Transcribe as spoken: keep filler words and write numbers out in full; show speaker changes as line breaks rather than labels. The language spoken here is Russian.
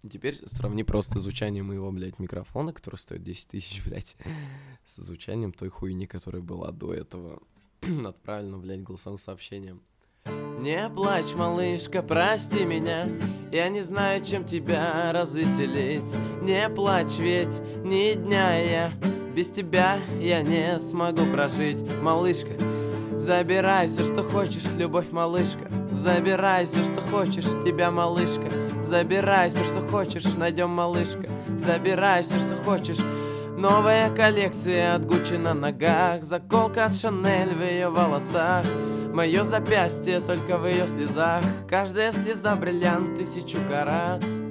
Теперь сравни просто звучание моего, блядь, микрофона, который стоит десять тысяч, блядь, со звучанием той хуйни, которая была до этого. Отправлено, блядь, голосовым сообщением. Не плачь, малышка, прости меня. Я не знаю, чем тебя развеселить. Не плачь, ведь ни дня я без тебя я не смогу прожить. Малышка, забирай все, что хочешь, любовь, малышка. Забирай все, что хочешь, тебя, малышка. Забирай все, что хочешь, найдем, малышка. Забирай все, что хочешь. Новая коллекция от Гуччи на ногах. Заколка от Шанель в ее волосах. Мое запястье только в ее слезах. Каждая слеза бриллиант тысячу карат.